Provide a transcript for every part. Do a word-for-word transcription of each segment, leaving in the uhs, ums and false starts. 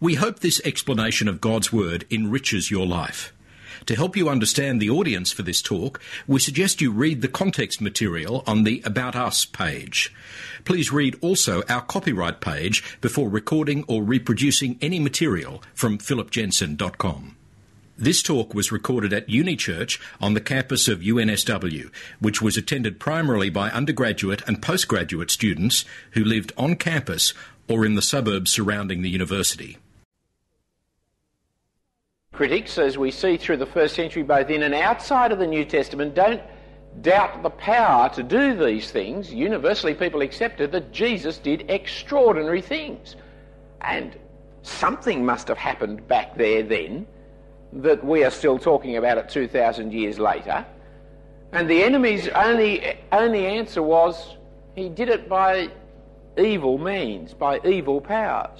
We hope this explanation of God's Word enriches your life. To help you understand the audience for this talk, we suggest you read the context material on the About Us page. Please read also our copyright page before recording or reproducing any material from philip jensen dot com. This talk was recorded at Uni Church on the campus of U N S W, which was attended primarily by undergraduate and postgraduate students who lived on campus or in the suburbs surrounding the university. Critics, as we see through the first century, both in and outside of the New Testament, don't doubt the power to do these things. Universally, people accepted that Jesus did extraordinary things. And something must have happened back there then that we are still talking about it two thousand years later. And the enemy's only, only answer was he did it by evil means, by evil powers.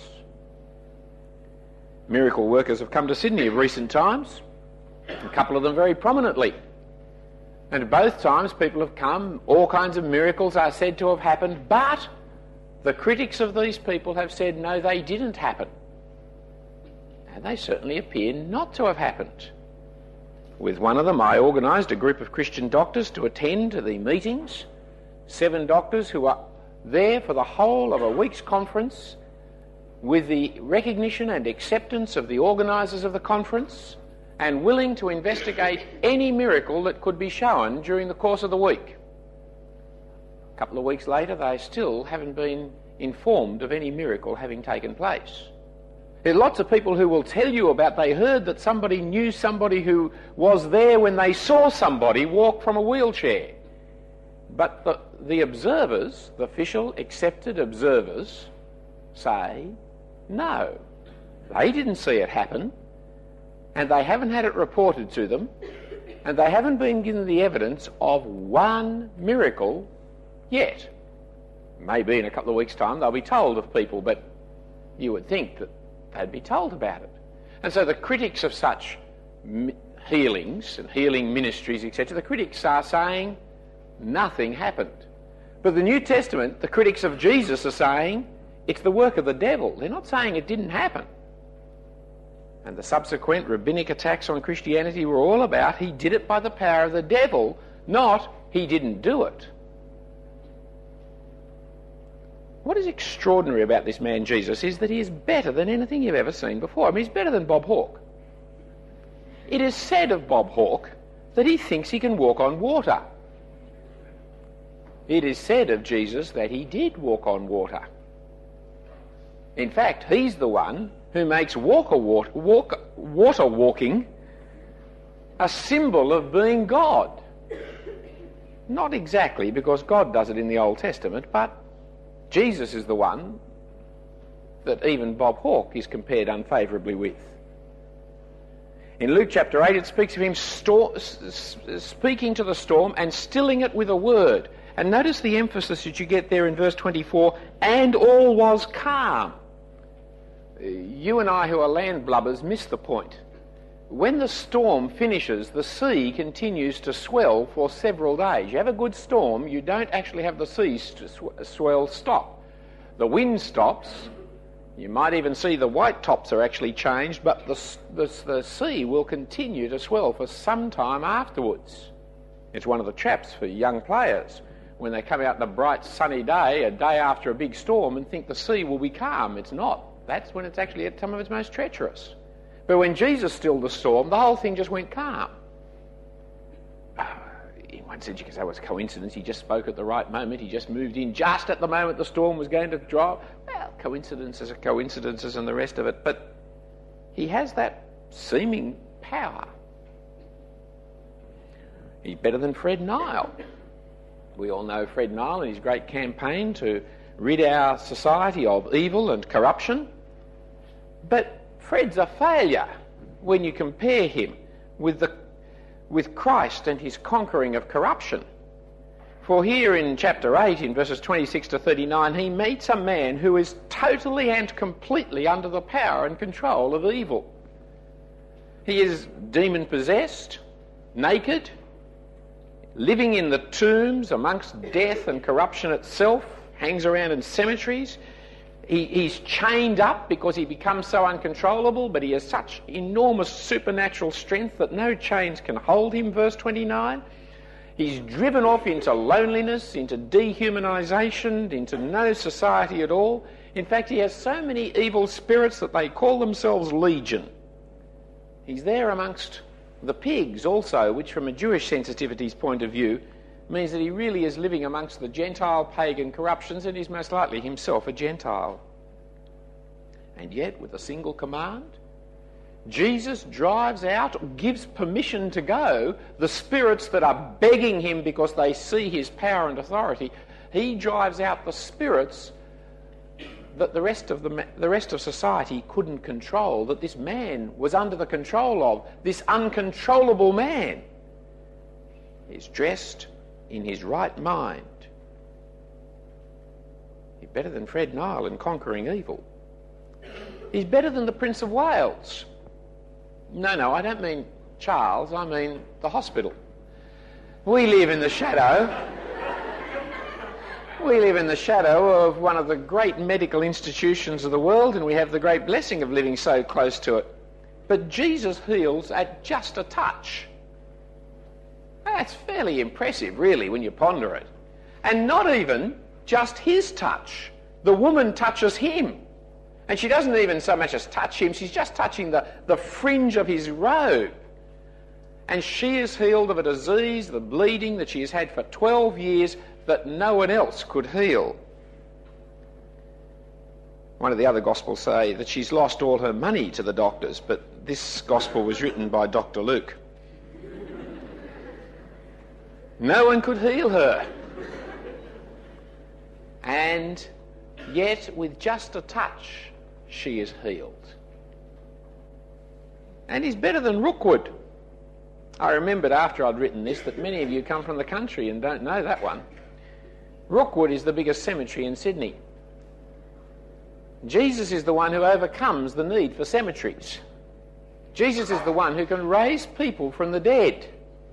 Miracle workers have come to Sydney of recent times, a couple of them very prominently. And both times people have come, all kinds of miracles are said to have happened, but the critics of these people have said, no, they didn't happen. And they certainly appear not to have happened. With one of them, I organised a group of Christian doctors to attend to the meetings, seven doctors who are there for the whole of a week's conference, with the recognition and acceptance of the organisers of the conference and willing to investigate any miracle that could be shown during the course of the week. A couple of weeks later, they still haven't been informed of any miracle having taken place. There are lots of people who will tell you about they heard that somebody knew somebody who was there when they saw somebody walk from a wheelchair. But the, the observers, the official accepted observers, say, no, they didn't see it happen, and they haven't had it reported to them, and they haven't been given the evidence of one miracle yet. Maybe in a couple of weeks' time they'll be told of people, but you would think that they'd be told about it. And so the critics of such healings and healing ministries, et cetera, the critics are saying nothing happened. But the New Testament, the critics of Jesus are saying it's the work of the devil. They're not saying it didn't happen. And the subsequent rabbinic attacks on Christianity were all about he did it by the power of the devil, not he didn't do it. What is extraordinary about this man Jesus is that he is better than anything you've ever seen before. I mean, he's better than Bob Hawke. It is said of Bob Hawke that he thinks he can walk on water. It is said of Jesus that he did walk on water. In fact, he's the one who makes walker water, walk, water walking a symbol of being God. Not exactly, because God does it in the Old Testament, but Jesus is the one that even Bob Hawke is compared unfavourably with. In Luke chapter eight, it speaks of him sto- speaking to the storm and stilling it with a word. And notice the emphasis that you get there in verse twenty-four, and all was calm. You and I who are land blubbers miss the point. When the storm finishes, the sea continues to swell for several days. You have a good storm, you don't actually have the sea sw- swell stop. The wind stops. You might even see the white tops are actually changed, but the, the, the sea will continue to swell for some time afterwards. It's one of the traps for young players when they come out on a bright sunny day, a day after a big storm, and think the sea will be calm. It's not. That's when it's actually at some of its most treacherous. But when Jesus stilled the storm, the whole thing just went calm. In one sense you can say, well, it's coincidence. He just spoke at the right moment. He just moved in just at the moment the storm was going to drop. Well, coincidences are coincidences and the rest of it. But he has that seeming power. He's better than Fred Nile. We all know Fred Nile and his great campaign to rid our society of evil and corruption. But Fred's a failure when you compare him with the with Christ and his conquering of corruption. For here in chapter eight, in verses twenty-six to thirty-nine, he meets a man who is totally and completely under the power and control of evil. He is demon-possessed, naked, living in the tombs amongst death and corruption itself, hangs around in cemeteries. He, he's chained up because he becomes so uncontrollable, but he has such enormous supernatural strength that no chains can hold him, verse twenty-nine. He's driven off into loneliness, into dehumanisation, into no society at all. In fact, he has so many evil spirits that they call themselves legion. He's there amongst the pigs also, which from a Jewish sensitivity's point of view means that he really is living amongst the Gentile pagan corruptions, and he's most likely himself a Gentile. And yet, with a single command, Jesus drives out, gives permission to go, the spirits that are begging him because they see his power and authority. He drives out the spirits that the rest of the, the rest of society couldn't control, that this man was under the control of, this uncontrollable man. He's dressed in his right mind. He's better than Fred Nile in conquering evil. He's better than the Prince of Wales. No, no, I don't mean Charles, I mean the hospital. We live in the shadow. We live in the shadow of one of the great medical institutions of the world, and we have the great blessing of living so close to it. But Jesus heals at just a touch. That's fairly impressive, really, when you ponder it. And not even just his touch. The woman touches him. And she doesn't even so much as touch him, she's just touching the, the fringe of his robe. And she is healed of a disease, the bleeding that she has had for twelve years, that no one else could heal. One of the other Gospels say that she's lost all her money to the doctors, but this Gospel was written by Doctor Luke. No one could heal her. And yet, with just a touch, she is healed. And he's better than Rookwood. I remembered after I'd written this that many of you come from the country and don't know that one. Rookwood is the biggest cemetery in Sydney. Jesus is the one who overcomes the need for cemeteries. Jesus is the one who can raise people from the dead.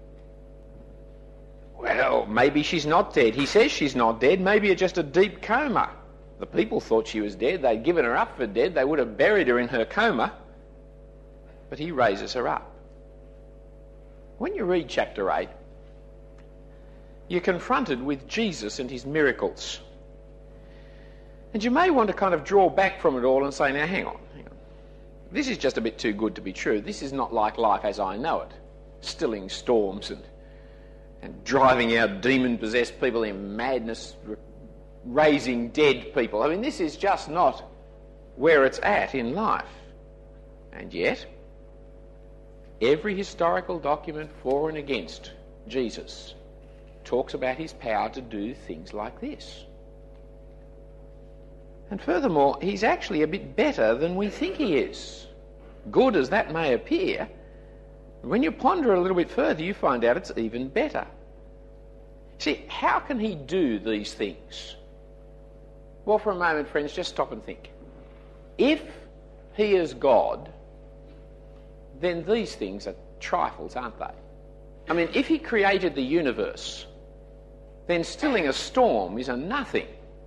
Well, maybe she's not dead. He says she's not dead. Maybe it's just a deep coma. The people thought she was dead. They'd given her up for dead. They would have buried her in her coma. But he raises her up. When you read chapter eight, you're confronted with Jesus and his miracles. And you may want to kind of draw back from it all and say, now hang on, hang on. This is just a bit too good to be true. This is not like life as I know it. Stilling storms and, and driving out demon-possessed people in madness, raising dead people. I mean, this is just not where it's at in life. And yet, every historical document for and against Jesus talks about his power to do things like this. And furthermore, he's actually a bit better than we think he is. Good as that may appear, when you ponder a little bit further, you find out it's even better. See, how can he do these things? Well, for a moment, friends, just stop and think. If he is God, then these things are trifles, aren't they? I mean, if he created the universe, then stilling a storm is a nothing.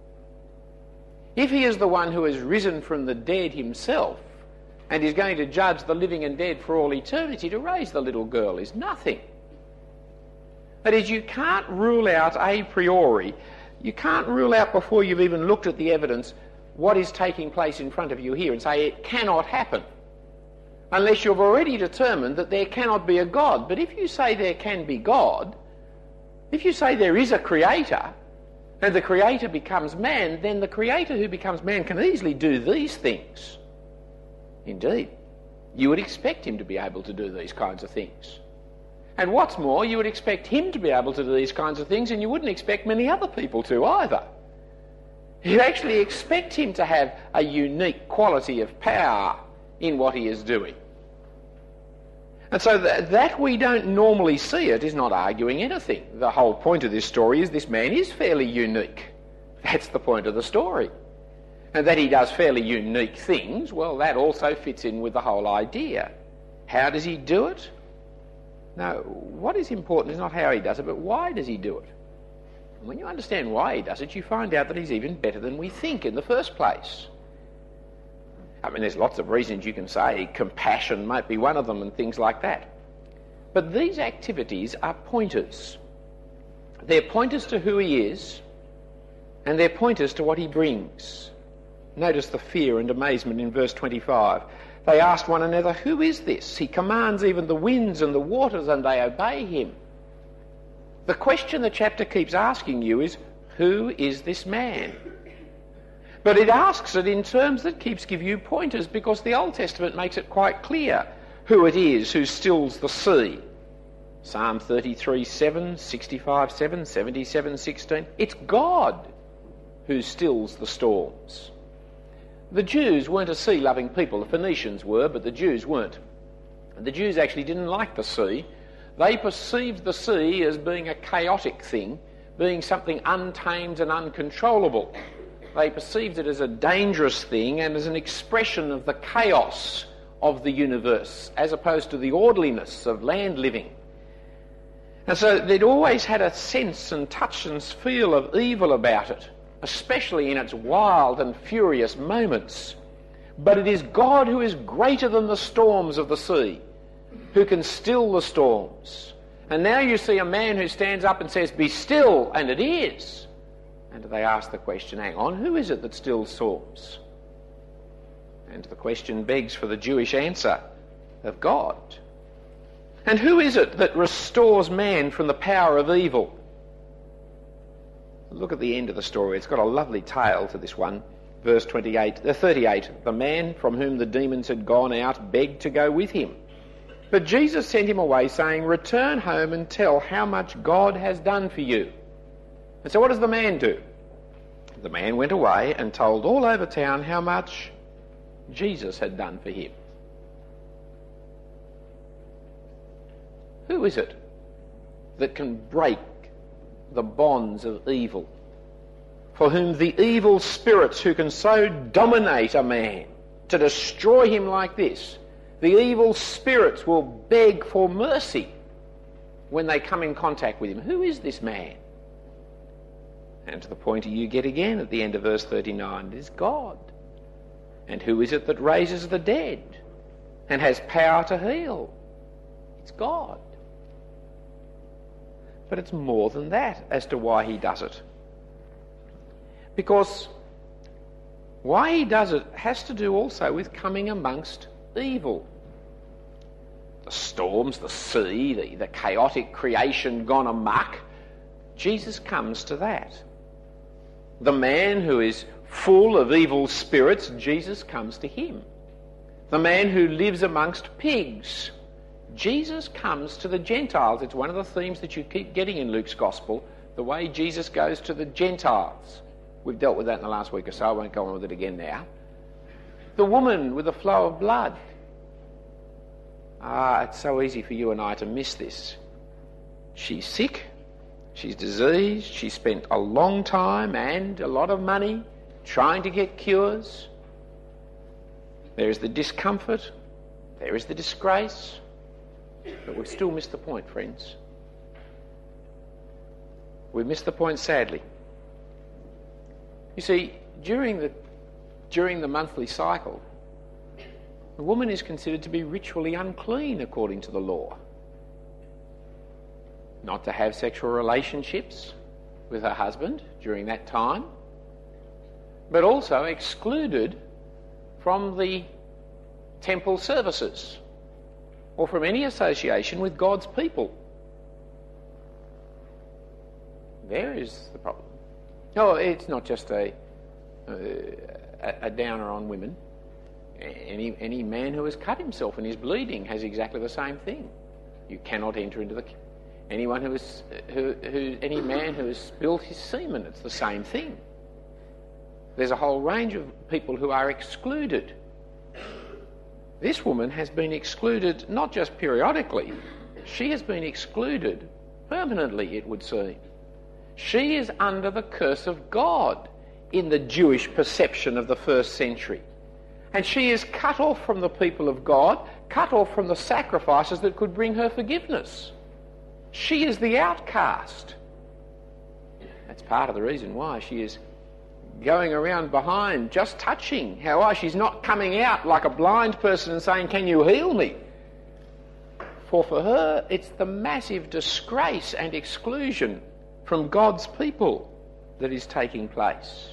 If he is the one who has risen from the dead himself and is going to judge the living and dead for all eternity, to raise the little girl is nothing. That is, you can't rule out a priori, you can't rule out before you've even looked at the evidence what is taking place in front of you here and say it cannot happen, unless you've already determined that there cannot be a God. But if you say there can be God, if you say there is a creator, and the creator becomes man, then the creator who becomes man can easily do these things. Indeed, you would expect him to be able to do these kinds of things. And what's more, you would expect him to be able to do these kinds of things, and you wouldn't expect many other people to either. You actually expect him to have a unique quality of power in what he is doing. And so th- that we don't normally see it is not arguing anything. The whole point of this story is this man is fairly unique. That's the point of the story. And that he does fairly unique things, well, that also fits in with the whole idea. How does he do it? No, what is important is not how he does it, but why does he do it? And when you understand why he does it, you find out that he's even better than we think in the first place. I mean, there's lots of reasons you can say compassion might be one of them and things like that. But these activities are pointers. They're pointers to who he is, and they're pointers to what he brings. Notice the fear and amazement in verse twenty-five. They asked one another, "Who is this? He commands even the winds and the waters, and they obey him." The question the chapter keeps asking you is, who is this man? But it asks it in terms that keeps giving you pointers, because the Old Testament makes it quite clear who it is who stills the sea. Psalm thirty-three seven, sixty-five seven, seventy-seven sixteen. It's God who stills the storms. The Jews weren't a sea-loving people. The Phoenicians were, but the Jews weren't. And the Jews actually didn't like the sea. They perceived the sea as being a chaotic thing, being something untamed and uncontrollable. They perceived it as a dangerous thing and as an expression of the chaos of the universe, as opposed to the orderliness of land living. And so they'd always had a sense and touch and feel of evil about it, especially in its wild and furious moments. But it is God who is greater than the storms of the sea, who can still the storms. And now you see a man who stands up and says, "Be still," and it is. And they ask the question, hang on, who is it that stills storms? And the question begs for the Jewish answer of God. And who is it that restores man from the power of evil? Look at the end of the story. It's got a lovely tale to this one. Verse twenty-eight, uh, thirty-eight, the man from whom the demons had gone out begged to go with him. But Jesus sent him away, saying, "Return home and tell how much God has done for you." And so what does the man do? The man went away and told all over town how much Jesus had done for him. Who is it that can break the bonds of evil? For whom the evil spirits who can so dominate a man to destroy him like this, the evil spirits will beg for mercy when they come in contact with him. Who is this man? And to the pointer you get again at the end of verse thirty-nine, it is God. And who is it that raises the dead and has power to heal? It's God. But it's more than that as to why he does it. Because why he does it has to do also with coming amongst evil. The storms, the sea, the, the chaotic creation gone amok, Jesus comes to that. The man who is full of evil spirits, Jesus comes to him. The man who lives amongst pigs, Jesus comes to the Gentiles. It's one of the themes that you keep getting in Luke's Gospel, the way Jesus goes to the Gentiles. We've dealt with that in the last week or so. I won't go on with it again now. The woman with the flow of blood. Ah, it's so easy for you and I to miss this. She's sick, she's diseased, she spent a long time and a lot of money trying to get cures. There is the discomfort, there is the disgrace, but we've still missed the point, friends. We've missed the point, sadly. You see, during the during the monthly cycle, the woman is considered to be ritually unclean according to the law. Not to have sexual relationships with her husband during that time, but also excluded from the temple services or from any association with God's people. There is the problem. No, it's not just a, a, a downer on women. Any, any man who has cut himself and is bleeding has exactly the same thing. You cannot enter into the... Anyone who is... Who, who, any man who has spilled his semen, it's the same thing. There's a whole range of people who are excluded. This woman has been excluded not just periodically, she has been excluded permanently, it would seem. She is under the curse of God in the Jewish perception of the first century. And she is cut off from the people of God, cut off from the sacrifices that could bring her forgiveness. She is the outcast. That's part of the reason why she is going around behind, just touching. How oh, she's not coming out like a blind person and saying, "Can you heal me?" For for her, it's the massive disgrace and exclusion from God's people that is taking place.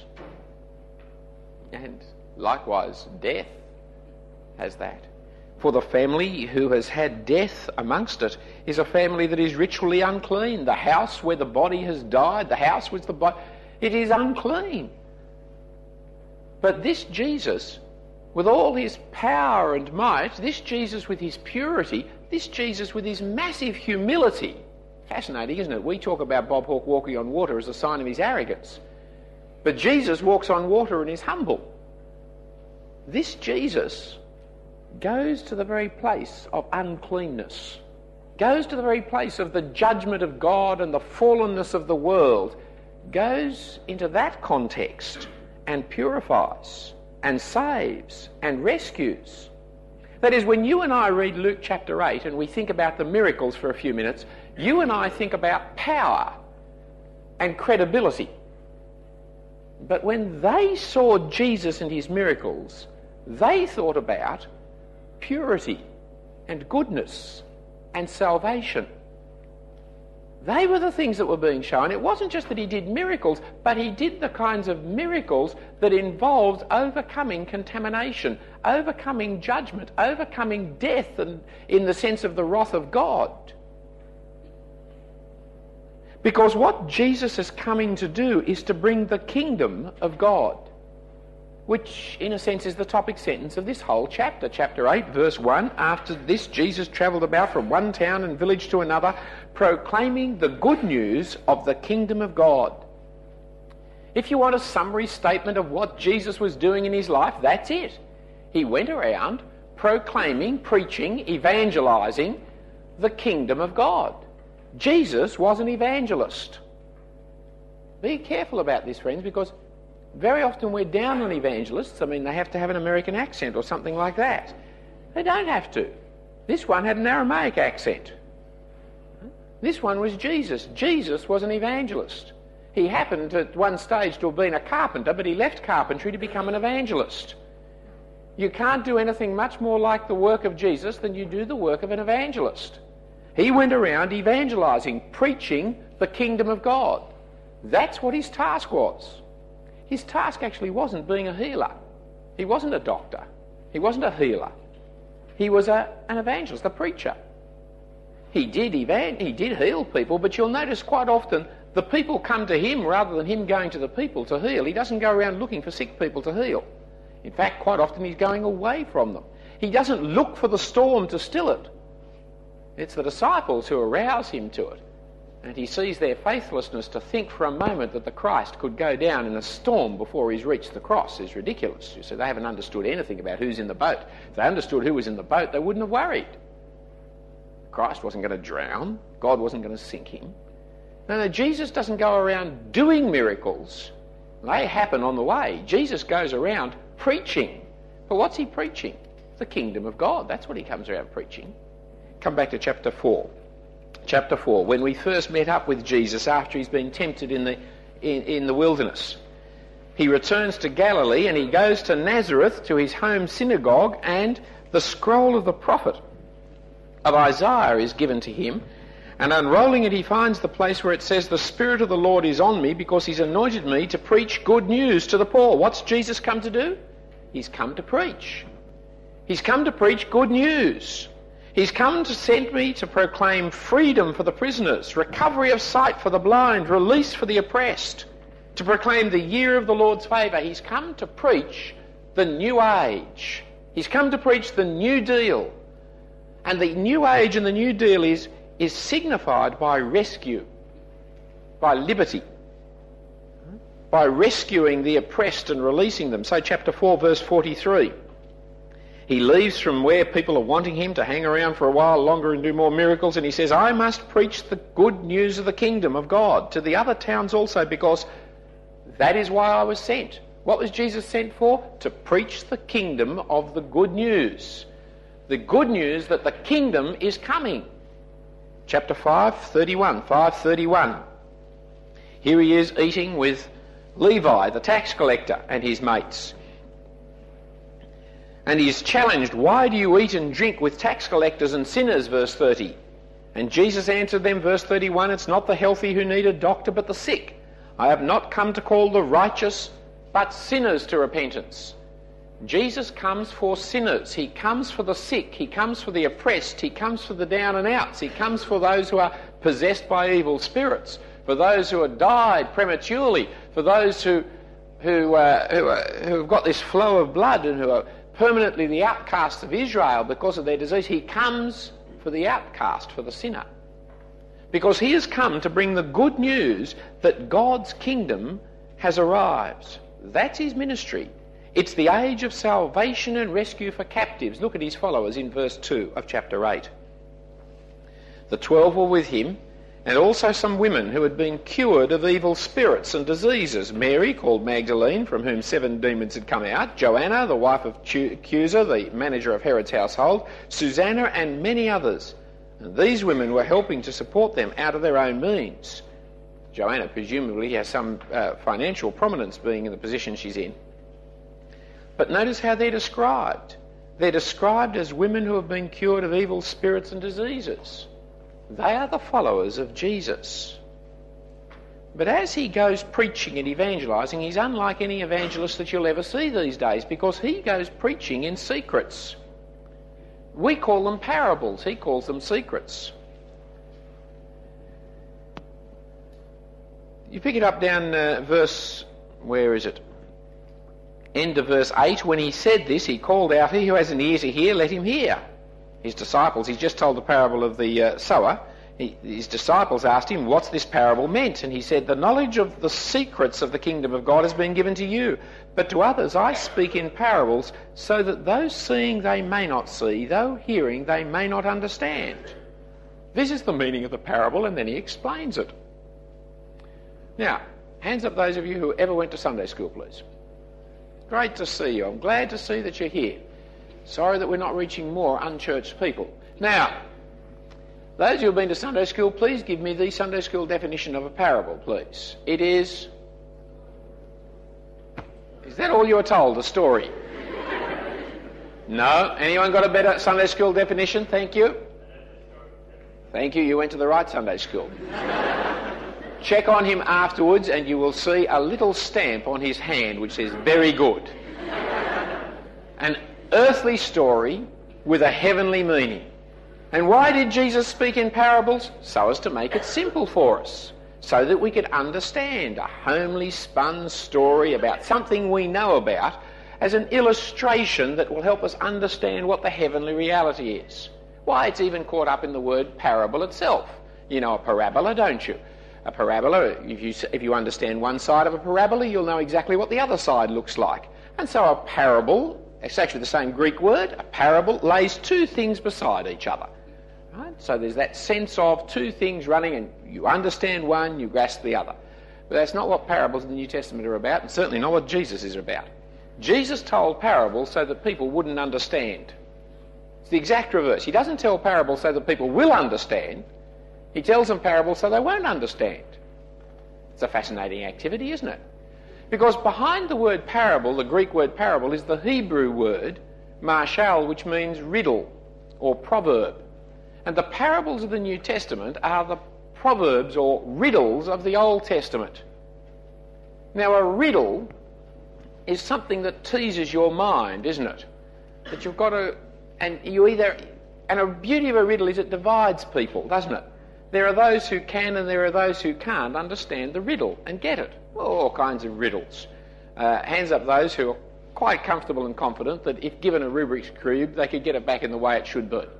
And likewise, death has that. For the family who has had death amongst it is a family that is ritually unclean. The house where the body has died, the house with the body, it is unclean. But this Jesus, with all his power and might, this Jesus with his purity, this Jesus with his massive humility, fascinating, isn't it? We talk about Bob Hawke walking on water as a sign of his arrogance. But Jesus walks on water and is humble. This Jesus goes to the very place of uncleanness, goes to the very place of the judgment of God and the fallenness of the world, goes into that context and purifies and saves and rescues. That is, when you and I read Luke chapter eight and we think about the miracles for a few minutes, you and I think about power and credibility. But when they saw Jesus and his miracles, they thought about purity and goodness and salvation. They were the things that were being shown. It wasn't just that he did miracles, but he did the kinds of miracles that involved overcoming contamination, overcoming judgment, overcoming death, and in the sense of the wrath of God. Because what Jesus is coming to do is to bring the kingdom of God, which in a sense is the topic sentence of this whole chapter. Chapter eight, verse one, after this Jesus travelled about from one town and village to another, proclaiming the good news of the kingdom of God. If you want a summary statement of what Jesus was doing in his life, that's it. He went around proclaiming, preaching, evangelising the kingdom of God. Jesus was an evangelist. Be careful about this, friends, because very often we're down on evangelists. I mean, they have to have an American accent or something like that. They don't have to. This one had an Aramaic accent. This one was Jesus. Jesus was an evangelist. He happened at one stage to have been a carpenter, but he left carpentry to become an evangelist. You can't do anything much more like the work of Jesus than you do the work of an evangelist. He went around evangelising, preaching the kingdom of God. That's what his task was. His task actually wasn't being a healer. He wasn't a doctor. He wasn't a healer. He was a, an evangelist, a preacher. He did evan- he did heal people, but you'll notice quite often the people come to him rather than him going to the people to heal. He doesn't go around looking for sick people to heal. In fact, quite often he's going away from them. He doesn't look for the storm to still it. It's the disciples who arouse him to it. And he sees their faithlessness to think for a moment that the Christ could go down in a storm before he's reached the cross is ridiculous. You see, they haven't understood anything about who's in the boat. If they understood who was in the boat, they wouldn't have worried. Christ wasn't going to drown. God wasn't going to sink him. No, no, Jesus doesn't go around doing miracles. They happen on the way. Jesus goes around preaching. But what's he preaching? The kingdom of God. That's what he comes around preaching. Come back to chapter four. Chapter four, when we first met up with Jesus after he's been tempted in the, in, in the wilderness. He returns to Galilee and he goes to Nazareth, to his home synagogue, and the scroll of the prophet of Isaiah is given to him. And unrolling it, he finds the place where it says, "The Spirit of the Lord is on me because he's anointed me to preach good news to the poor." What's Jesus come to do? He's come to preach. He's come to preach good news. He's come to send me to proclaim freedom for the prisoners, recovery of sight for the blind, release for the oppressed, to proclaim the year of the Lord's favour. He's come to preach the new age. He's come to preach the new deal. And the new age and the new deal is, is signified by rescue, by liberty, by rescuing the oppressed and releasing them. So chapter four, verse forty-three. He leaves from where people are wanting him to hang around for a while longer and do more miracles, and he says, "I must preach the good news of the kingdom of God to the other towns also, because that is why I was sent." What was Jesus sent for? To preach the kingdom of the good news. The good news that the kingdom is coming. Chapter five, thirty-one. five thirty-one. Here he is eating with Levi, the tax collector, and his mates. And he is challenged, why do you eat and drink with tax collectors and sinners, verse thirty? And Jesus answered them, verse thirty-one, it's not the healthy who need a doctor, but the sick. I have not come to call the righteous, but sinners to repentance. Jesus comes for sinners. He comes for the sick. He comes for the oppressed. He comes for the down and outs. He comes for those who are possessed by evil spirits, for those who have died prematurely, for those who who uh, who, uh, who have got this flow of blood and who are permanently the outcasts of Israel because of their disease. He comes for the outcast, for the sinner, because he has come to bring the good news that God's kingdom has arrived. That's his ministry. It's the age of salvation and rescue for captives. Look at his followers in verse two of chapter eight. The twelve were with him, and also some women who had been cured of evil spirits and diseases. Mary, called Magdalene, from whom seven demons had come out. Joanna, the wife of Chuza, the manager of Herod's household. Susanna, and many others. And these women were helping to support them out of their own means. Joanna presumably has some uh, financial prominence being in the position she's in. But notice how they're described. They're described as women who have been cured of evil spirits and diseases. They are the followers of Jesus. But as he goes preaching and evangelising, he's unlike any evangelist that you'll ever see these days, because he goes preaching in secrets. We call them parables. He calls them secrets. You pick it up down uh, verse... Where is it? End of verse eight. When he said this, he called out, he who has an ear to hear, let him hear. His disciples, he's just told the parable of the uh, sower. He, his disciples asked him, what's this parable meant? And he said, the knowledge of the secrets of the kingdom of God has been given to you. But to others I speak in parables, so that those seeing they may not see, though hearing they may not understand. This is the meaning of the parable, and then he explains it. Now, hands up those of you who ever went to Sunday school, please. Great to see you. I'm glad to see that you're here. Sorry that we're not reaching more unchurched people. Now, those who have been to Sunday school, please give me the Sunday school definition of a parable, please. It is... Is that all you were told, a story? No? Anyone got a better Sunday school definition? Thank you. Thank you. You went to the right Sunday school. Check on him afterwards and you will see a little stamp on his hand which says, very good. An earthly story with a heavenly meaning. And why did Jesus speak in parables? So as to make it simple for us, so that we could understand a homely spun story about something we know about as an illustration that will help us understand what the heavenly reality is. Why, it's even caught up in the word parable itself. You know a parabola, don't you? A parabola, if you, if you understand one side of a parabola, you'll know exactly what the other side looks like. And so a parable, it's actually the same Greek word, a parable lays two things beside each other. Right? So there's that sense of two things running, and you understand one, you grasp the other. But that's not what parables in the New Testament are about, and certainly not what Jesus is about. Jesus told parables so that people wouldn't understand. It's the exact reverse. He doesn't tell parables so that people will understand. He tells them parables so they won't understand. It's a fascinating activity, isn't it? Because behind the word parable, the Greek word parable, is the Hebrew word marshal, which means riddle or proverb. And the parables of the New Testament are the proverbs or riddles of the Old Testament. Now, a riddle is something that teases your mind, isn't it? That you've got to... And you either... And the beauty of a riddle is it divides people, doesn't it? There are those who can and there are those who can't understand the riddle and get it. Well, all kinds of riddles. Uh, hands up those who are quite comfortable and confident that if given a Rubik's Cube, they could get it back in the way it should be.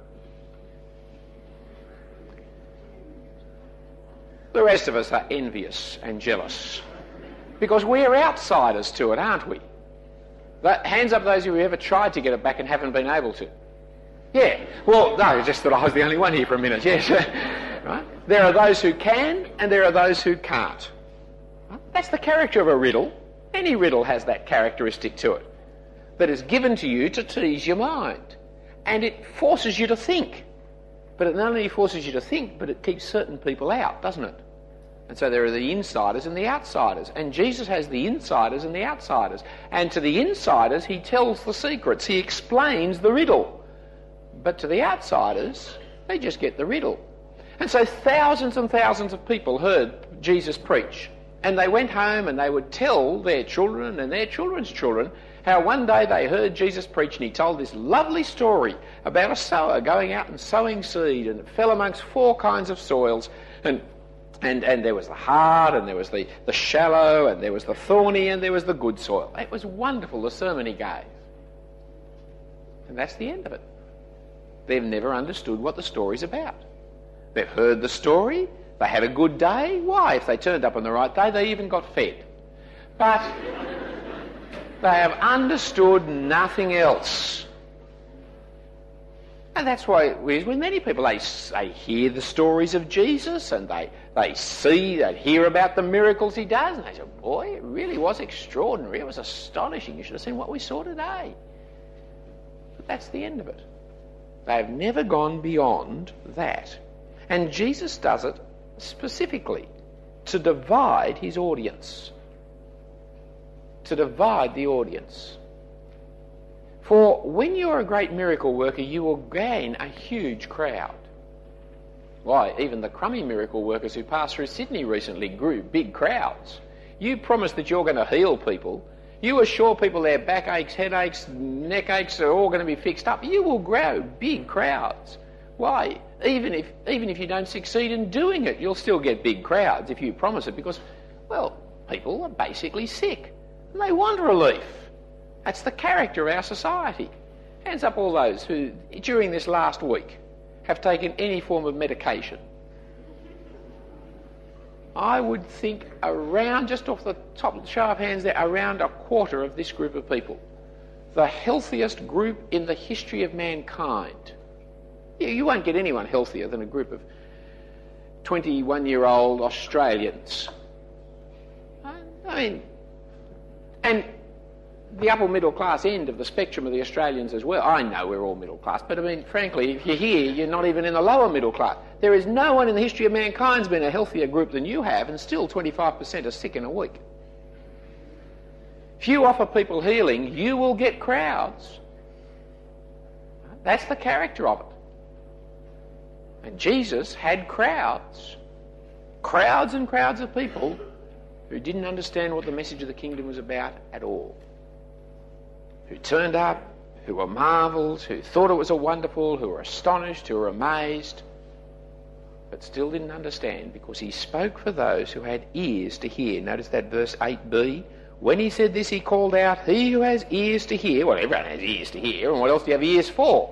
The rest of us are envious and jealous because we're outsiders to it, aren't we? But hands up those who have ever tried to get it back and haven't been able to. Yeah, well, no, I just thought I was the only one here for a minute, yes. Right? There are those who can and there are those who can't. Right? That's the character of a riddle. Any riddle has that characteristic to it, that is given to you to tease your mind. And it forces you to think. But it not only forces you to think, but it keeps certain people out, doesn't it? And so there are the insiders and the outsiders. And Jesus has the insiders and the outsiders. And to the insiders, he tells the secrets. He explains the riddle. But to the outsiders, they just get the riddle. And so thousands and thousands of people heard Jesus preach. And they went home and they would tell their children and their children's children how one day they heard Jesus preach, and he told this lovely story about a sower going out and sowing seed, and it fell amongst four kinds of soils. And And and there was the hard, and there was the, the shallow, and there was the thorny, and there was the good soil. It was wonderful, the sermon he gave. And that's the end of it. They've never understood what the story's about. They've heard the story, they had a good day. Why? If they turned up on the right day, they even got fed. But they have understood nothing else. And that's why it is with many people. They, they hear the stories of Jesus, and they, they see, they hear about the miracles he does, and they say, boy, it really was extraordinary. It was astonishing. You should have seen what we saw today. But that's the end of it. They have never gone beyond that. And Jesus does it specifically to divide his audience. To divide the audience. For when you're a great miracle worker, you will gain a huge crowd. Why, even the crummy miracle workers who passed through Sydney recently grew big crowds. You promise that you're going to heal people. You assure people their backaches, headaches, neck aches are all going to be fixed up. You will grow big crowds. Why? Even if, even if you don't succeed in doing it, you'll still get big crowds if you promise it, because, well, people are basically sick and they want relief. That's the character of our society. Hands up all those who, during this last week, have taken any form of medication. I would think around, just off the top of the show of hands there, around a quarter of this group of people. The healthiest group in the history of mankind. You, you won't get anyone healthier than a group of twenty-one-year-old Australians. I, I mean, and the upper middle class end of the spectrum of the Australians as well. I know we're all middle class, but I mean, frankly, if you're here, you're not even in the lower middle class. There is no one in the history of mankind's been a healthier group than you have, and still twenty-five percent are sick in a week. If you offer people healing, you will get crowds. That's the character of it. And Jesus had crowds. Crowds and crowds of people who didn't understand what the message of the kingdom was about at all. Who turned up, who were marvelled, who thought it was a wonderful, who were astonished, who were amazed, but still didn't understand, because he spoke for those who had ears to hear. Notice that verse eight b. When he said this, he called out, he who has ears to hear. Well, everyone has ears to hear, and what else do you have ears for?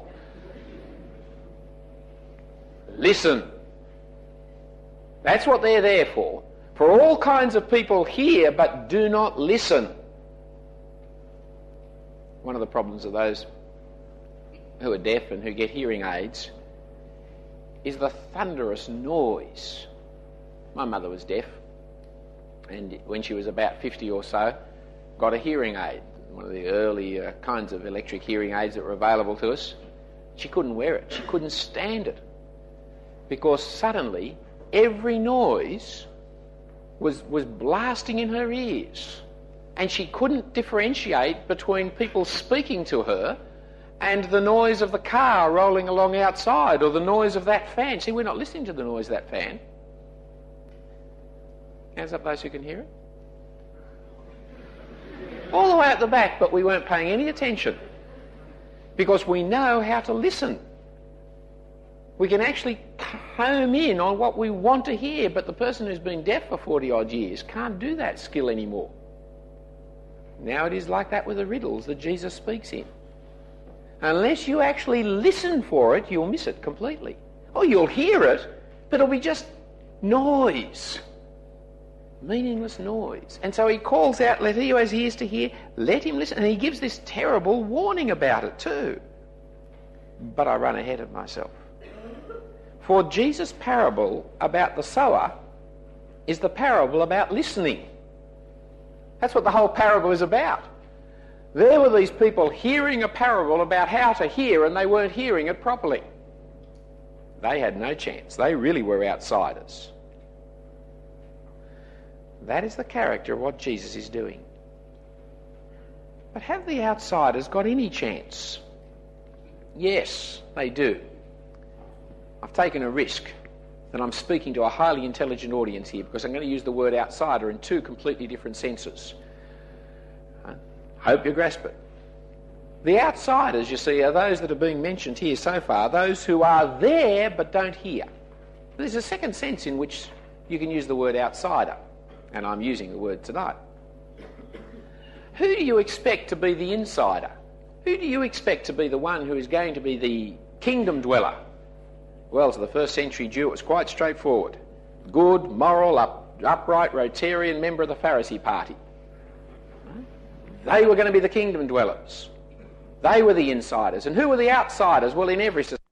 Listen. That's what they're there for. For all kinds of people hear, but do not listen. One of the problems of those who are deaf and who get hearing aids is the thunderous noise. My mother was deaf, and when she was about fifty or so, got a hearing aid, one of the early uh, kinds of electric hearing aids that were available to us. She couldn't wear it. She couldn't stand it, because suddenly every noise was was blasting in her ears. And she couldn't differentiate between people speaking to her and the noise of the car rolling along outside, or the noise of that fan. See, we're not listening to the noise of that fan. Hands up those who can hear it. All the way at the back, but we weren't paying any attention, because we know how to listen. We can actually home in on what we want to hear, but the person who's been deaf for forty odd years can't do that skill anymore. Now it is like that with the riddles that Jesus speaks in. Unless you actually listen for it, you'll miss it completely. Or you'll hear it, but it'll be just noise. Meaningless noise. And so he calls out, let he who has ears to hear, let him listen. And he gives this terrible warning about it too. But I run ahead of myself. For Jesus' parable about the sower is the parable about listening. That's what the whole parable is about. There were these people hearing a parable about how to hear, and they weren't hearing it properly. They had no chance. They really were outsiders. That is the character of what Jesus is doing. But have the outsiders got any chance? Yes, they do. I've taken a risk that I'm speaking to a highly intelligent audience here because I'm going to use the word outsider in two completely different senses. I hope you grasp it. The outsiders, you see, are those that are being mentioned here so far, those who are there but don't hear. There's a second sense in which you can use the word outsider, and I'm using the word tonight. Who do you expect to be the insider? Who do you expect to be the one who is going to be the kingdom dweller? Well, to the first century Jew, it was quite straightforward. Good, moral, up, upright, Rotarian member of the Pharisee party. They were going to be the kingdom dwellers. They were the insiders. And who were the outsiders? Well, in every society.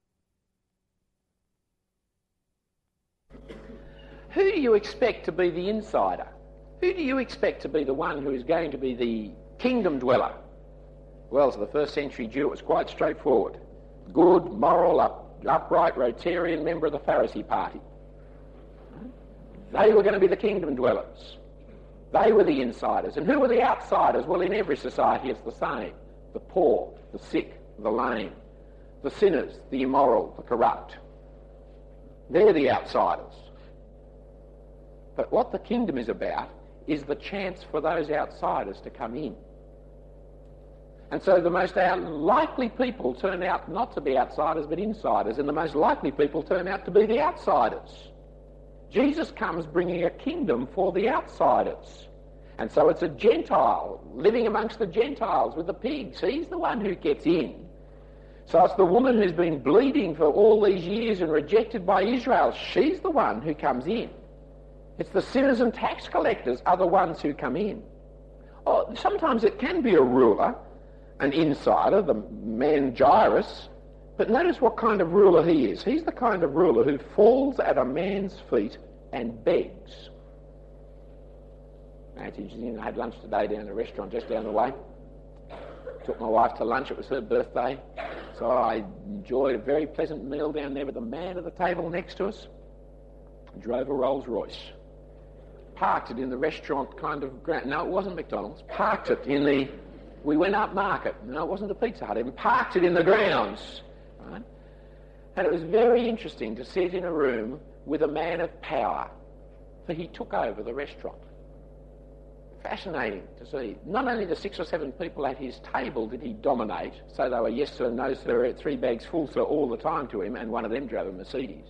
Who do you expect to be the insider? Who do you expect to be the one who is going to be the kingdom dweller? Well, to the first century Jew, it was quite straightforward. Good, moral, up, upright, Rotarian member of the Pharisee party. They were going to be the kingdom dwellers. They were the insiders. And who were the outsiders? Well, in every society it's the same. The poor, the sick, the lame, the sinners, the immoral, the corrupt. They're the outsiders. But what the kingdom is about is the chance for those outsiders to come in. And so the most likely people turn out not to be outsiders but insiders, and the most likely people turn out to be the outsiders. Jesus comes bringing a kingdom for the outsiders. And so it's a Gentile living amongst the Gentiles with the pigs. He's the one who gets in. So it's the woman who's been bleeding for all these years and rejected by Israel. She's the one who comes in. It's the sinners and tax collectors are the ones who come in. Oh, sometimes it can be a ruler, an insider, the man Jairus, but notice what kind of ruler he is. He's the kind of ruler who falls at a man's feet and begs. That's interesting. I had lunch today down at a restaurant just down the way. Took my wife to lunch. It was her birthday. So I enjoyed a very pleasant meal down there with the man at the table next to us. Drove a Rolls Royce. Parked it in the restaurant kind of ground. No, it wasn't McDonald's. Parked it in the... We went up market. No, it wasn't a Pizza Hut. Even parked it in the grounds. Right? And it was very interesting to sit in a room with a man of power. For he took over the restaurant. Fascinating to see. Not only the six or seven people at his table did he dominate, so they were yes sir, no sir, three bags full sir all the time to him, and one of them drove a Mercedes.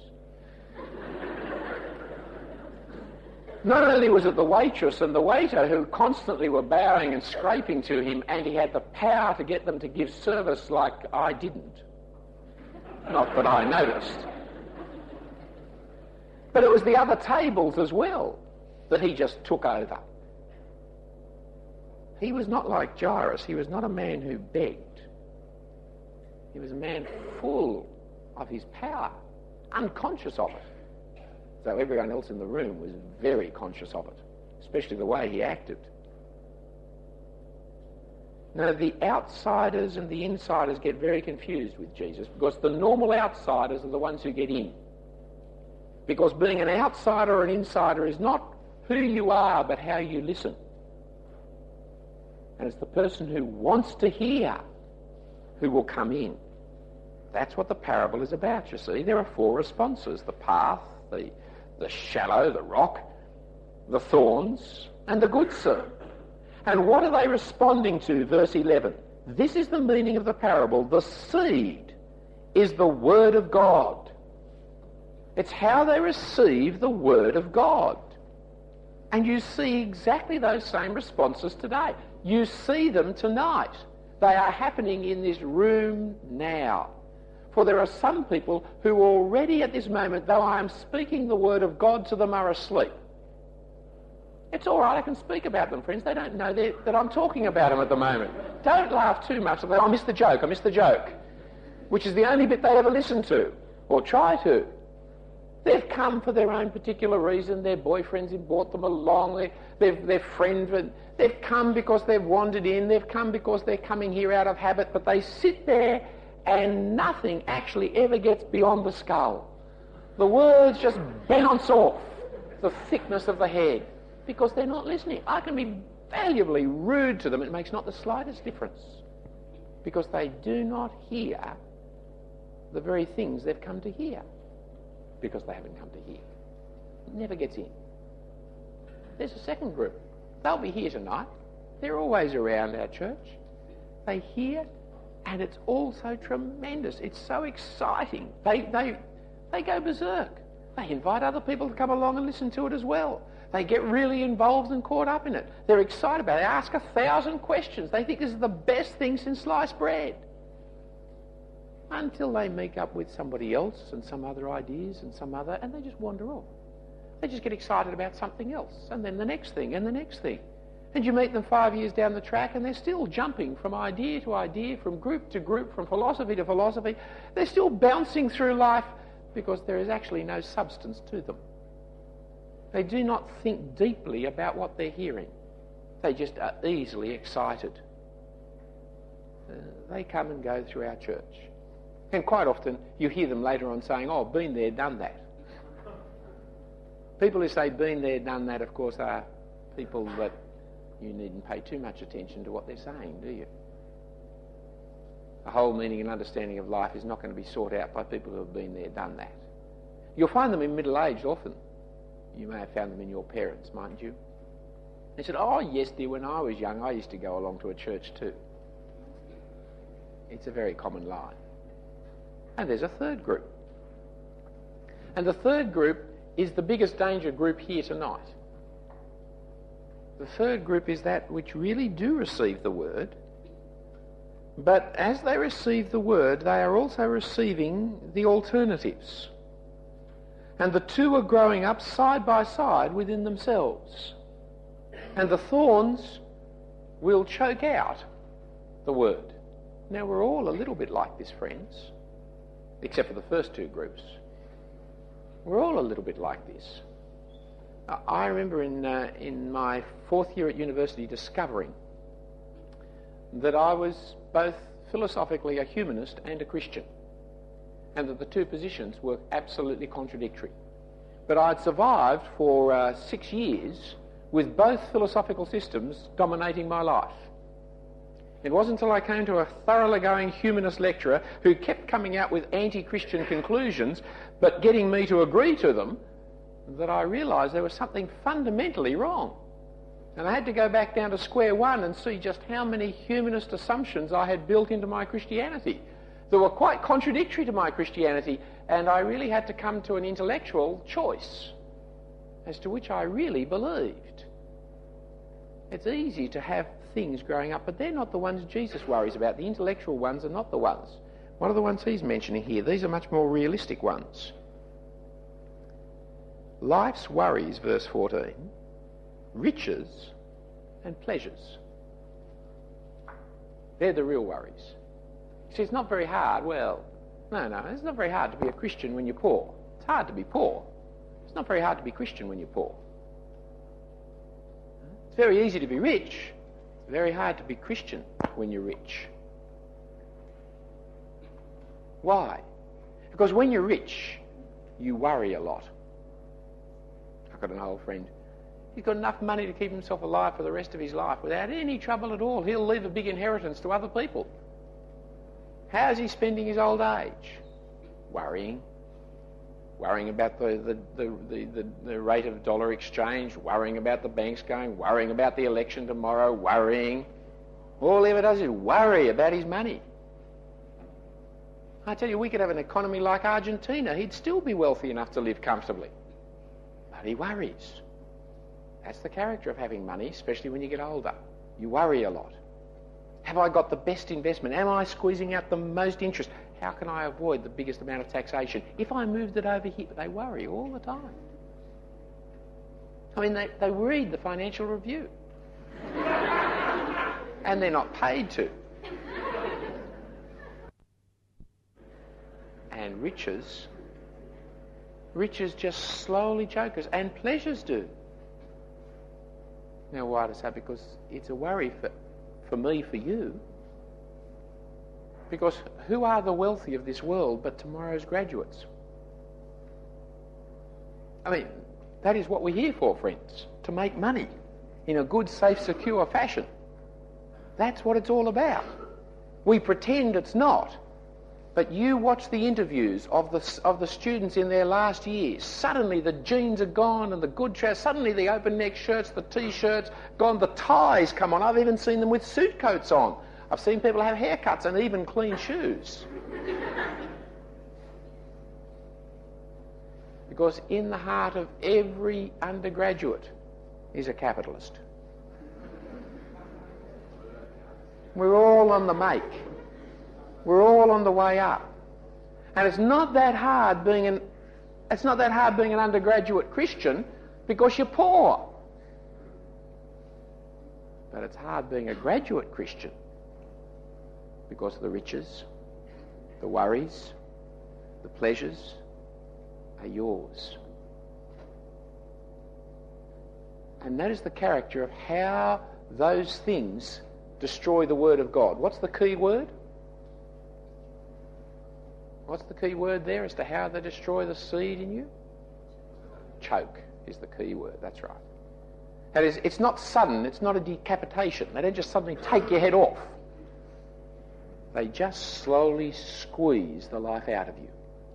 Not only was it the waitress and the waiter who constantly were bowing and scraping to him, and he had the power to get them to give service like I didn't. Not that I noticed. But it was the other tables as well that he just took over. He was not like Jairus. He was not a man who begged. He was a man full of his power, unconscious of it. So everyone else in the room was very conscious of it, especially the way he acted. Now, the outsiders and the insiders get very confused with Jesus because the normal outsiders are the ones who get in. Because being an outsider or an insider is not who you are, but how you listen. And it's the person who wants to hear who will come in. That's what the parable is about, you see. There are four responses: the path, the, the shallow, the rock, the thorns, and the good soil. And what are they responding to? Verse eleven. This is the meaning of the parable. The seed is the word of God. It's how they receive the word of God. And you see exactly those same responses today. You see them tonight. They are happening in this room now. For there are some people who already at this moment, though I am speaking the word of God to them, are asleep. It's all right, I can speak about them, friends. They don't know that I'm talking about them at the moment. Don't laugh too much. I missed the joke, I missed the joke. Which is the only bit they ever listen to, or try to. They've come for their own particular reason. Their boyfriends have brought them along. They've, their friends, they've come because they've wandered in. They've come because they're coming here out of habit. But they sit there and nothing actually ever gets beyond the skull. The words just bounce off the thickness of the head. because they're not listening. I can be valuably rude to them. It makes not the slightest difference, because they do not hear the very things they've come to hear, because they haven't come to hear. It never gets in. There's a second group. They'll be here tonight. They're always around our church. They hear, and it's all so tremendous. It's so exciting. They, they, they go berserk. They invite other people to come along and listen to it as well. They get really involved and caught up in it. They're excited about it. They ask a thousand questions. They think this is the best thing since sliced bread. Until they meet up with somebody else and some other ideas and some other, and they just wander off. They just get excited about something else, and then the next thing, and the next thing. And you meet them five years down the track, and they're still jumping from idea to idea, from group to group, from philosophy to philosophy. They're still bouncing through life because there is actually no substance to them. They do not think deeply about what they're hearing. They just are easily excited. Uh, they come and go through our church. And quite often you hear them later on saying, oh, been there, done that. People who say been there, done that, of course, are people that you needn't pay too much attention to what they're saying, do you? The whole meaning and understanding of life is not going to be sought out by people who have been there, done that. You'll find them in middle age often. You may have found them in your parents, mightn't you? They said, oh, yes, dear, when I was young, I used to go along to a church too. It's a very common line. And there's a third group. And the third group is the biggest danger group here tonight. The third group is that which really do receive the word, but as they receive the word, they are also receiving the alternatives. And the two are growing up side by side within themselves. And the thorns will choke out the word. Now, we're all a little bit like this, friends, except for the first two groups. We're all a little bit like this. I remember in, uh, in my fourth year at university discovering that I was both philosophically a humanist and a Christian, and that the two positions were absolutely contradictory. But I'd survived for uh, six years with both philosophical systems dominating my life. It wasn't until I came to a thoroughly going humanist lecturer who kept coming out with anti-Christian conclusions, but getting me to agree to them, that I realised there was something fundamentally wrong. And I had to go back down to square one and see just how many humanist assumptions I had built into my Christianity that were quite contradictory to my Christianity, and I really had to come to an intellectual choice as to which I really believed. It's easy to have things growing up, but they're not the ones Jesus worries about. The intellectual ones are not the ones. What are the ones he's mentioning here? These are much more realistic ones. Life's worries, verse fourteen, riches and pleasures. They're the real worries. See, it's not very hard. Well, no, no, it's not very hard to be a Christian when you're poor. It's hard to be poor. It's not very hard to be Christian when you're poor. It's very easy to be rich. It's very hard to be Christian when you're rich. Why? Because when you're rich, you worry a lot. I've got an old friend. He's got enough money to keep himself alive for the rest of his life without any trouble at all. He'll leave a big inheritance to other people. How's he spending his old age? Worrying. Worrying about the, the, the, the, the, the rate of dollar exchange, worrying about the banks going, worrying about the election tomorrow, worrying. All he ever does is worry about his money. I tell you, we could have an economy like Argentina. He'd still be wealthy enough to live comfortably. But he worries. That's the character of having money, especially when you get older. You worry a lot. Have I got the best investment? Am I squeezing out the most interest? How can I avoid the biggest amount of taxation? If I moved it over here, but they worry all the time. I mean, they, they read the Financial Review. And they're not paid to. And riches, riches just slowly choke us, and pleasures do. Now, why does that? Because it's a worry for, for me, for you. Because who are the wealthy of this world but tomorrow's graduates? I mean, that is what we're here for, friends. to make money in a good, safe, secure fashion. That's what it's all about. We pretend it's not. But you watch the interviews of the of the students in their last years. Suddenly the jeans are gone and the good trousers. Suddenly the open neck shirts, the t-shirts gone. The ties come on. I've even seen them with suit coats on. I've seen people have haircuts and even clean shoes. Because in the heart of every undergraduate is a capitalist. We're all on the make. We're all on the way up. And it's not that hard being an it's not that hard being an undergraduate Christian because you're poor. But it's hard being a graduate Christian because the riches, the worries, the pleasures are yours. And that is the character of how those things destroy the Word of God. What's the key word? What's the key word there as to how they destroy the seed in you? Choke is the key word, that's right. That is, it's not sudden, it's not a decapitation. They don't just suddenly take your head off. They just slowly squeeze the life out of you.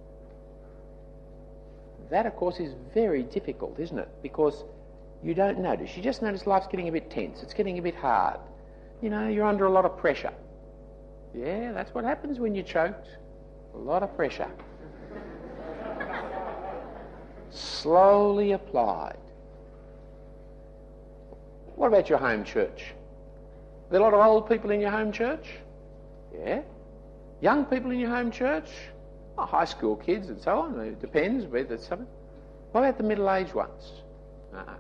That, of course, is very difficult, isn't it? Because you don't notice. You just notice life's getting a bit tense. It's getting a bit hard. You know, you're under a lot of pressure. Yeah, that's what happens when you're choked. A lot of pressure. Slowly applied. What about your home church? Are there a lot of old people in your home church? Yeah. Young people in your home church? Oh, high school kids and so on. It depends whether it's something. What about the middle-aged ones? Uh-uh.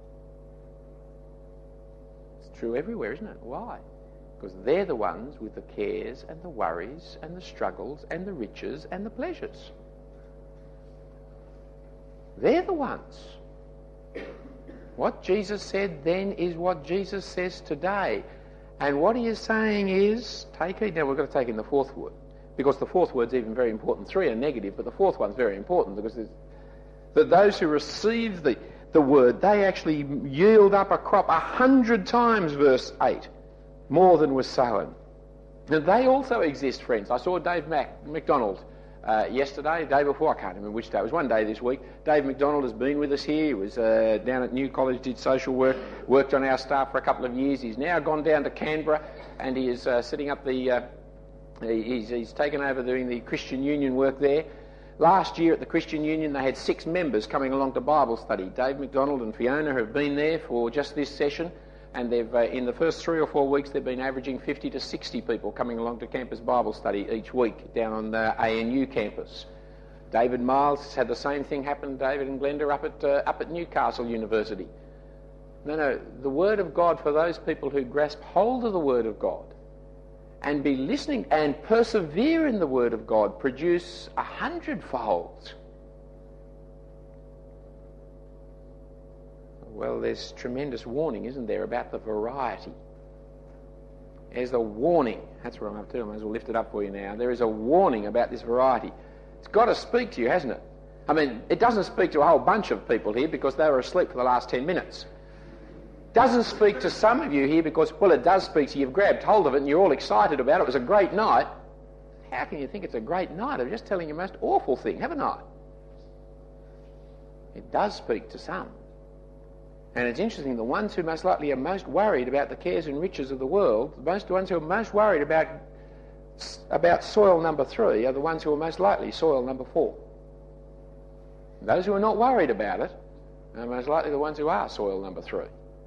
It's true everywhere, isn't it? Why? Because they're the ones with the cares and the worries and the struggles and the riches and the pleasures. They're the ones. What Jesus said then is what Jesus says today. And what he is saying is, take heed. Now we've got to take in the fourth word, because the fourth word's even very important. Three are negative, but the fourth one's very important, because there's, that those who receive the, the word, they actually yield up a crop a hundred times, verse eight. More than was sown. And they also exist, friends. I saw Dave Mac, McDonald uh, yesterday, the day before, I can't remember which day, it was one day this week. Dave McDonald has been with us here. He was uh, down at New College, did social work, worked on our staff for a couple of years. He's now gone down to Canberra and he is uh, setting up the, uh, he's, he's taken over doing the Christian Union work there. Last year at the Christian Union they had six members coming along to Bible study. Dave McDonald and Fiona have been there for just this session. And they've, uh, in the first three or four weeks, they've been averaging fifty to sixty people coming along to campus Bible study each week down on the A N U campus. David Miles has had the same thing happen, David and Glenda, up at, uh, up at Newcastle University. No, no, the Word of God for those people who grasp hold of the Word of God and be listening and persevere in the Word of God produce a hundredfold. Well, there's tremendous warning, isn't there, about the variety. There's a warning. That's where I'm up to. I might as well lift it up for you now. There is a warning about this variety. It's got to speak to you, hasn't it? I mean, it doesn't speak to a whole bunch of people here because they were asleep for the last ten minutes. It doesn't speak to some of you here because, well, it does speak to you. You've grabbed hold of it and you're all excited about it. It was a great night. How can you think it's a great night? I'm just telling you a most awful thing, haven't I? It does speak to some. And it's interesting, the ones who most likely are most worried about the cares and riches of the world, the most ones who are most worried about, about soil number three are the ones who are most likely soil number four. Those who are not worried about it are most likely the ones who are soil number three.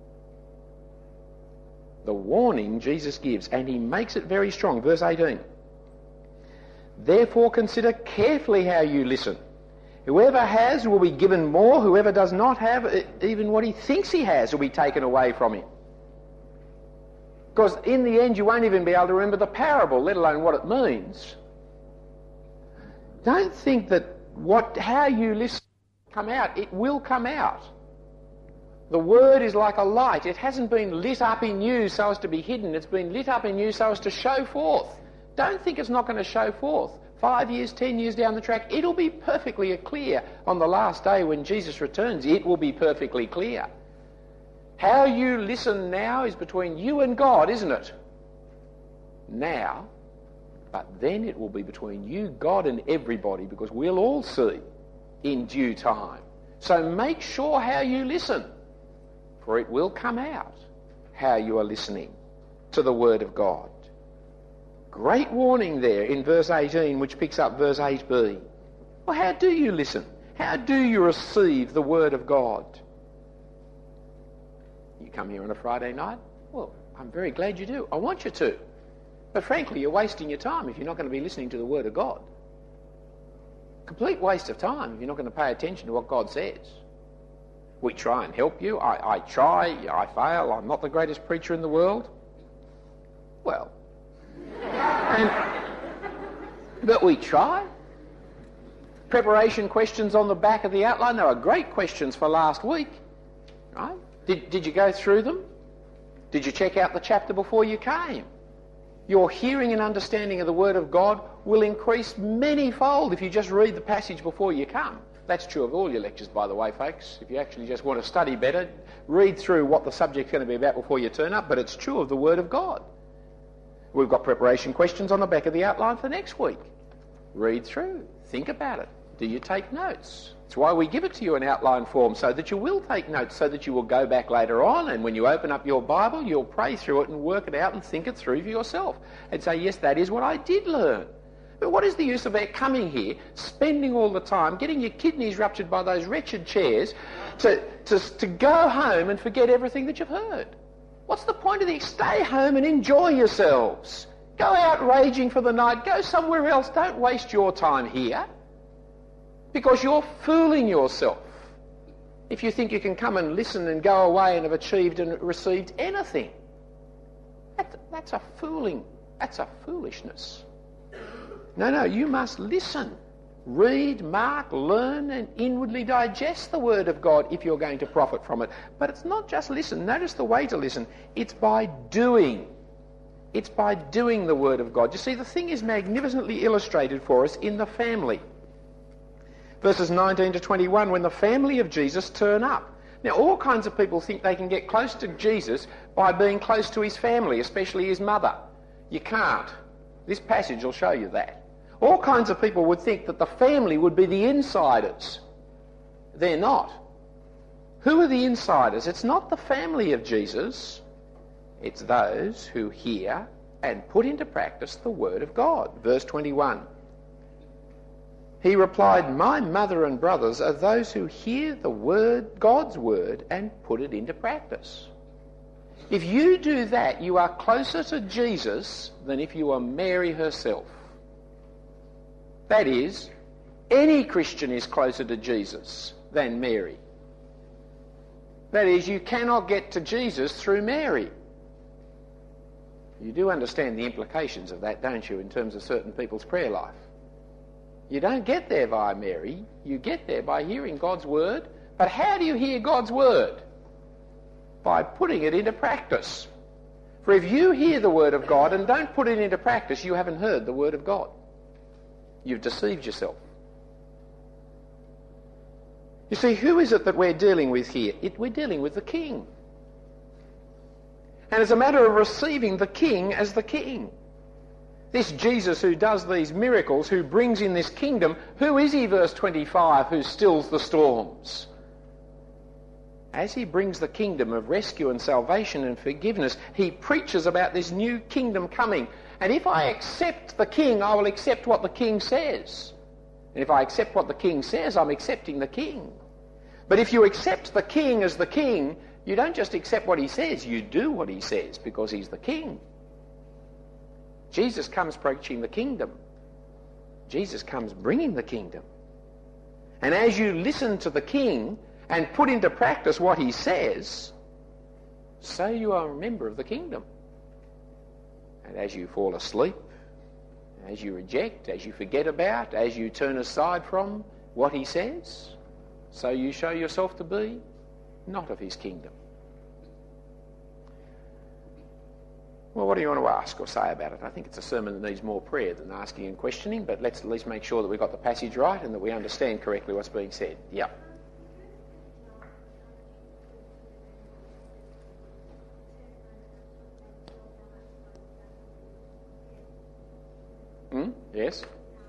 The warning Jesus gives, and he makes it very strong. Verse eighteen. Therefore consider carefully how you listen. Whoever has will be given more. Whoever does not have, even what he thinks he has will be taken away from him. Because in the end you won't even be able to remember the parable, let alone what it means. Don't think that what how you listen come out. It will come out. The word is like a light. It hasn't been lit up in you so as to be hidden. It's been lit up in you so as to show forth. Don't think it's not going to show forth. Five years, ten years down the track, it'll be perfectly clear on the last day when Jesus returns. It will be perfectly clear. How you listen now is between you and God, isn't it? Now, but then it will be between you, God, and everybody, because we'll all see in due time. So make sure how you listen, for it will come out how you are listening to the Word of God. Great warning there in verse eighteen, which picks up verse eight b. Well, how do you listen? How do you receive the Word of God? You come here on a Friday night? Well, I'm very glad you do. I want you to. But frankly, you're wasting your time if you're not going to be listening to the Word of God. Complete waste of time if you're not going to pay attention to what God says. We try and help you. I, I try, I fail. I'm not the greatest preacher in the world. Well, and, but we try. Preparation questions on the back of the outline. They were great questions for last week. Right? Did, did you go through them? Did you check out the chapter before you came? Your hearing and understanding of the Word of God will increase many-fold if you just read the passage before you come. That's true of all your lectures, by the way, folks. If you actually just want to study better, read through what the subject's going to be about before you turn up, but it's true of the Word of God. We've got preparation questions on the back of the outline for next week. Read through. Think about it. Do you take notes? It's why we give it to you in outline form, so that you will take notes, so that you will go back later on, and when you open up your Bible, you'll pray through it and work it out and think it through for yourself and say, yes, that is what I did learn. But what is the use of our coming here, spending all the time, getting your kidneys ruptured by those wretched chairs, to, to, to go home and forget everything that you've heard? What's the point of this? Stay home and enjoy yourselves. Go out raging for the night. Go somewhere else. Don't waste your time here, because you're fooling yourself if you think you can come and listen and go away and have achieved and received anything. That, that's a fooling. That's a foolishness. No, no, you must listen. Read, mark, learn, and inwardly digest the Word of God if you're going to profit from it. But it's not just listen. Notice the way to listen. It's by doing. It's by doing the Word of God. You see, the thing is magnificently illustrated for us in the family. Verses nineteen to twenty-one, when the family of Jesus turn up. Now, all kinds of people think they can get close to Jesus by being close to his family, especially his mother. You can't. This passage will show you that. All kinds of people would think that the family would be the insiders. They're not. Who are the insiders? It's not the family of Jesus. It's those who hear and put into practice the Word of God. Verse twenty-one. He replied, my mother and brothers are those who hear the word, God's Word, and put it into practice. If you do that, you are closer to Jesus than if you are Mary herself. That is, any Christian is closer to Jesus than Mary. That is, you cannot get to Jesus through Mary. You do understand the implications of that, don't you, in terms of certain people's prayer life? You don't get there via Mary. You get there by hearing God's Word. But how do you hear God's Word? By putting it into practice. For if you hear the Word of God and don't put it into practice, you haven't heard the Word of God. You've deceived yourself. You see, who is it that we're dealing with here? It, we're dealing with the King. And it's a matter of receiving the King as the King. This Jesus who does these miracles, who brings in this kingdom, who is he, verse twenty-five, who stills the storms? As he brings the kingdom of rescue and salvation and forgiveness, he preaches about this new kingdom coming. And if I accept the King, I will accept what the King says. And if I accept what the King says, I'm accepting the King. But if you accept the King as the King, you don't just accept what he says, you do what he says, because he's the King. Jesus comes preaching the kingdom. Jesus comes bringing the kingdom. And as you listen to the King and put into practice what he says, so you are a member of the kingdom. And as you fall asleep, as you reject, as you forget about, as you turn aside from what he says, so you show yourself to be not of his kingdom. Well, what do you want to ask or say about it? I think it's a sermon that needs more prayer than asking and questioning, but let's at least make sure that we've got the passage right and that we understand correctly what's being said. Yeah. Yes?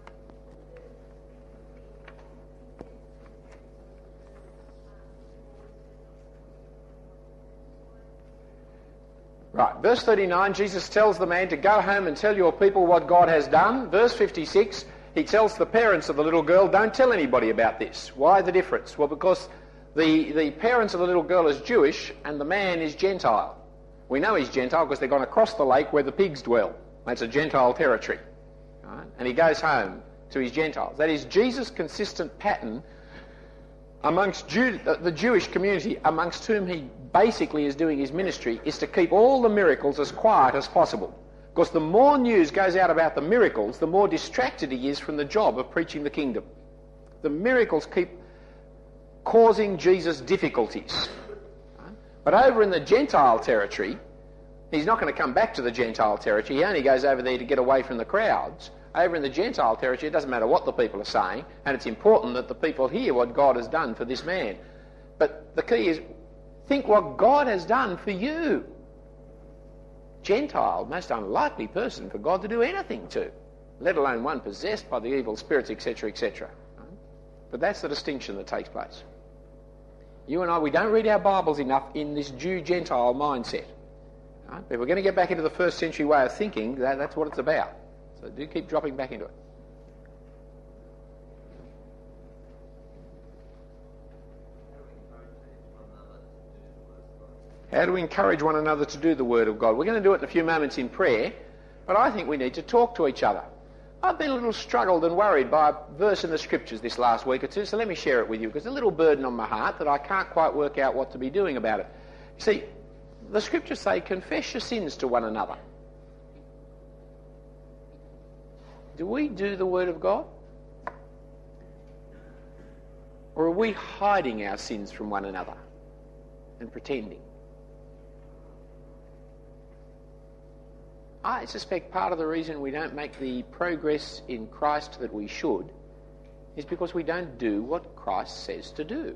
Right, verse thirty-nine, Jesus tells the man to go home and tell your people what God has done. Verse fifty-six, he tells the parents of the little girl, don't tell anybody about this. Why the difference? Well, because the, the parents of the little girl is Jewish and the man is Gentile. We know he's Gentile because they've gone across the lake where the pigs dwell. That's a Gentile territory. Right? And he goes home to his Gentiles. That is Jesus' consistent pattern amongst Jew, the Jewish community, amongst whom he basically is doing his ministry, is to keep all the miracles as quiet as possible. Because the more news goes out about the miracles, the more distracted he is from the job of preaching the kingdom. The miracles keep causing Jesus difficulties. But over in the Gentile territory, he's not going to come back to the Gentile territory. He only goes over there to get away from the crowds. Over in the Gentile territory, it doesn't matter what the people are saying, and it's important that the people hear what God has done for this man. But the key is, think what God has done for you. Gentile, most unlikely person for God to do anything to, let alone one possessed by the evil spirits, et cetera, et cetera. But that's the distinction that takes place. You and I, we don't read our Bibles enough in this Jew-Gentile mindset. Right? If we're going to get back into the first century way of thinking, that, that's what it's about. So do keep dropping back into it. How do we encourage one another to do the Word of God? We're going to do it in a few moments in prayer, but I think we need to talk to each other. I've been a little struggled and worried by a verse in the Scriptures this last week or two, so let me share it with you, because there's a little burden on my heart that I can't quite work out what to be doing about it. You see, the Scriptures say, confess your sins to one another. Do we do the Word of God? Or are we hiding our sins from one another and pretending? I suspect part of the reason we don't make the progress in Christ that we should is because we don't do what Christ says to do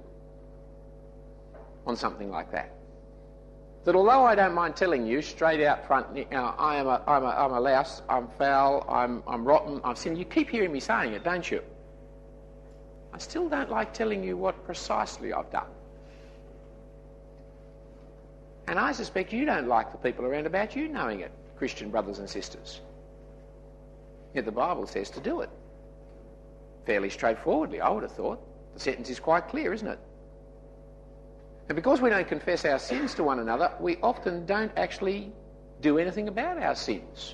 on something like that. That although I don't mind telling you straight out front, you know, I am a, I'm a, I'm a louse, I'm foul, I'm, I'm rotten, I'm sinning. You keep hearing me saying it, don't you? I still don't like telling you what precisely I've done. And I suspect you don't like the people around about you knowing it, Christian brothers and sisters. Yet the Bible says to do it. Fairly straightforwardly, I would have thought. The sentence is quite clear, isn't it? And because we don't confess our sins to one another, we often don't actually do anything about our sins.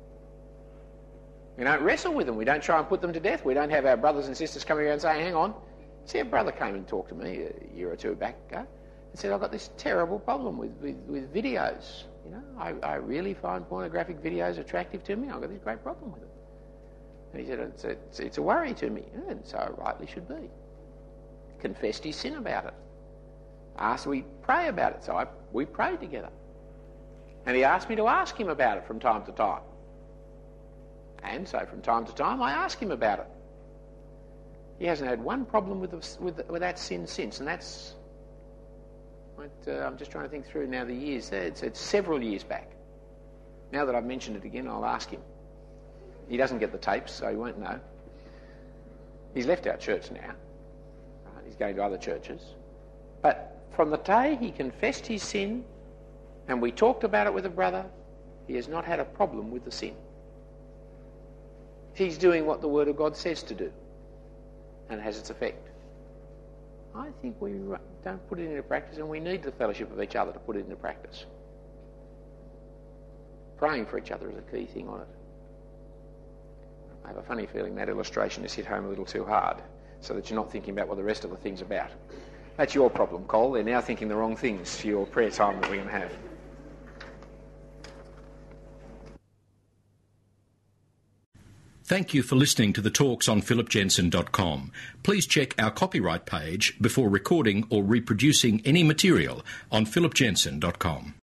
We don't wrestle with them. We don't try and put them to death. We don't have our brothers and sisters coming around and saying, hang on. See, a brother came and talked to me a year or two back ago and said, I've got this terrible problem with, with, with videos. You know, I, I really find pornographic videos attractive to me. I've got this great problem with it. And he said, it's a, it's, it's a worry to me. And so it rightly should be. Confessed his sin about it. Asked we pray about it, so I, we prayed together. And he asked me to ask him about it from time to time. And so from time to time I ask him about it. He hasn't had one problem with, the, with, the, with that sin since, and that's... Uh, I'm just trying to think through now the years. It's, it's several years back. Now that I've mentioned it again, I'll ask him. He doesn't get the tapes, so he won't know. He's left our church now. Right? He's going to other churches. But from the day he confessed his sin and we talked about it with a brother, he has not had a problem with the sin. He's doing what the Word of God says to do, and it has its effect. I think we don't put it into practice, and we need the fellowship of each other to put it into practice. Praying for each other is a key thing on it. I have a funny feeling that illustration has hit home a little too hard, so that you're not thinking about what the rest of the thing's about. That's your problem, Cole. They're now thinking the wrong things for your prayer time that we're going to have. Thank you for listening to the talks on philip jensen dot com. Please check our copyright page before recording or reproducing any material on philip jensen dot com.